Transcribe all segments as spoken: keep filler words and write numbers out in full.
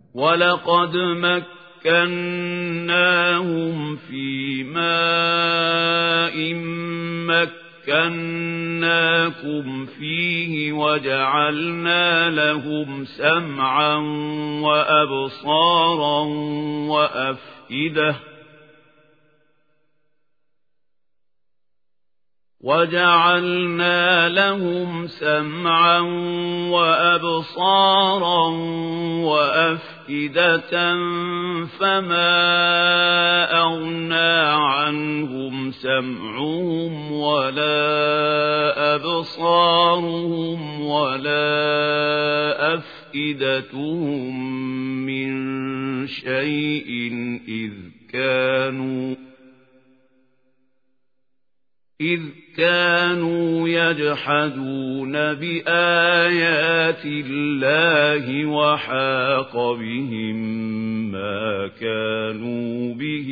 ولقد مكناهم في ماء مكناكم فيه وجعلنا لهم سمعا وأبصارا وأفئدة وجعلنا لهم سمعا وأبصارا وأفئدة فما أغنى عنهم سمعهم ولا أبصارهم ولا أفئدتهم من شيء إذ كانوا إذ كانوا يجحدون بآيات الله وحاق بهم ما كانوا به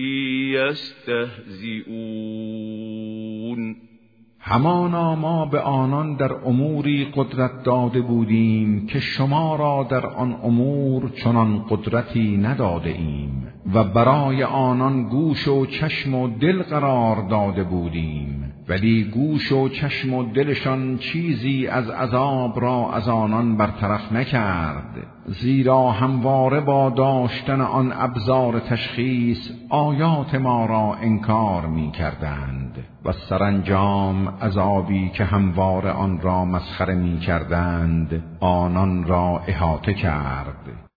يستهزئون. همانا ما به آنان در اموری قدرت داده بودیم که شما را در آن امور چنان قدرتی نداده ایم و برای آنان گوش و چشم و دل قرار داده بودیم، ولی گوش و چشم و دلشان چیزی از عذاب را از آنان برطرف نکرد، زیرا همواره با داشتن آن ابزار تشخیص آیات ما را انکار می کردند و سرانجام عذابی که همواره آن را مسخره می کردند آنان را احاطه کرد.